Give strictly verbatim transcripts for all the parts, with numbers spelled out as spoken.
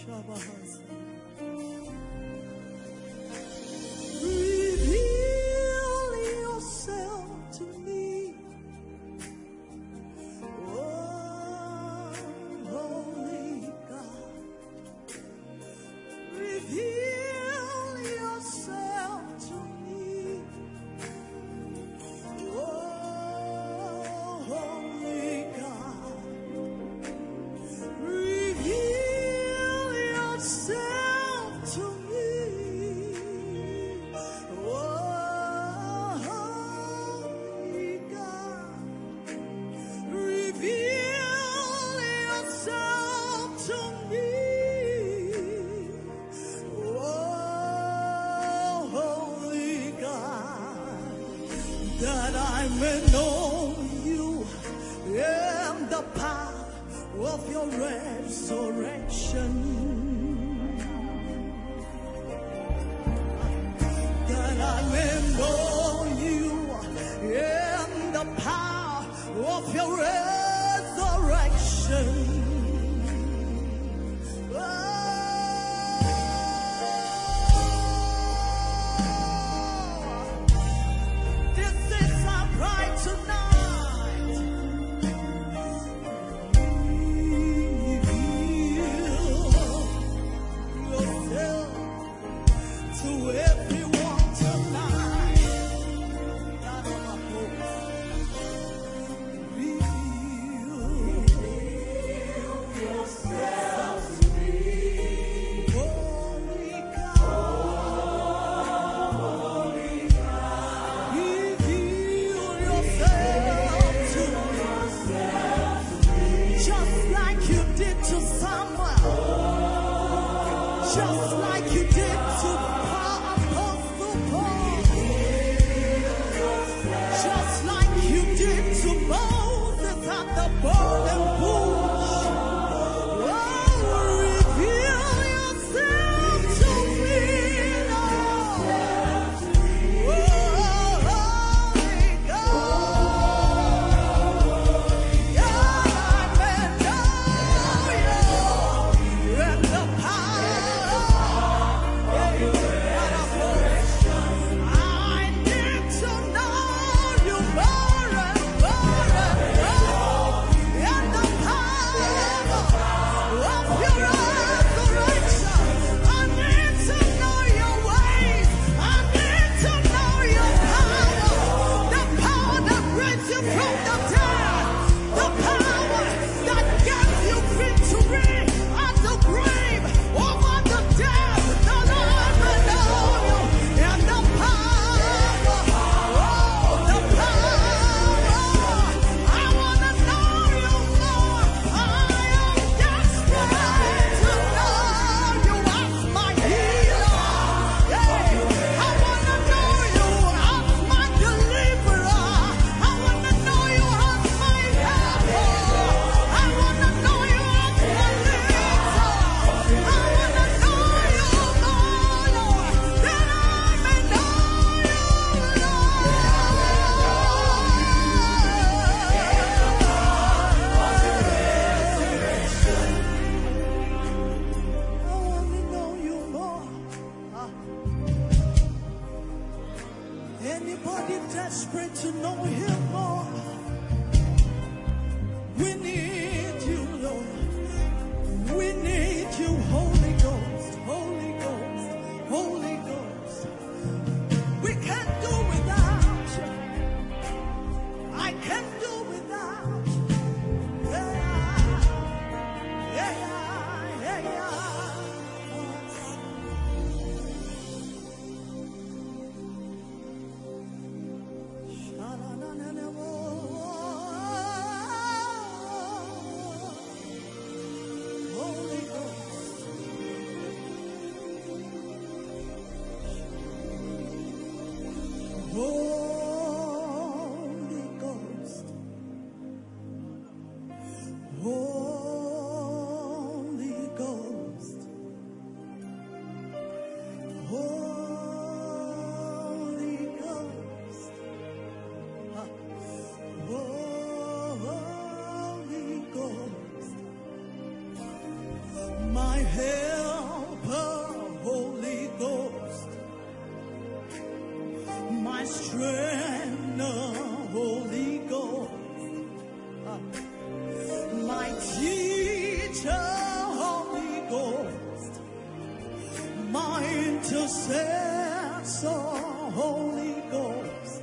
Reveal yourself to me. Oh, holy God. Reveal yourself to me. Oh, holy God. Reveal yourself to me. Oh, holy God. Reveal yourself to me. Oh, holy God, that I may know you and the power of your resurrection, that I may know you and the power of your resurrection. Oh, this is our pride tonight. Reveal yourself to everyone tonight. God of our hope. Reveal yourself to me. Holy God. Reveal yourself to me. Just like you did to Samuel. Just like you did to Apostle Paul. Just like you did to Moses at the burning bush. Oh, reveal yourself to me, Lord. Oh, holy God. God, I may know you and the power of your sense of Holy Ghost.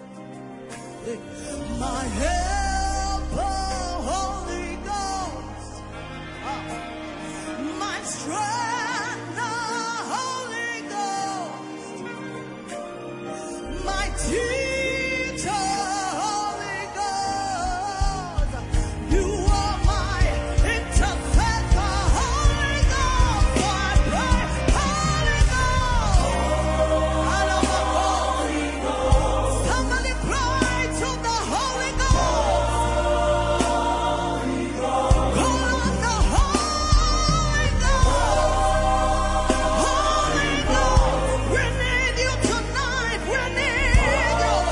My helper, Holy Ghost. My strength, Holy Ghost. My teacher, Holy Ghost. You are my intercessor, Holy Ghost. So I pray, Holy Ghost. I love the Holy Ghost. Somebody cry to the Holy Ghost. Call on the Holy Ghost. Holy Ghost, we need you tonight. We need you.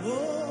Oh,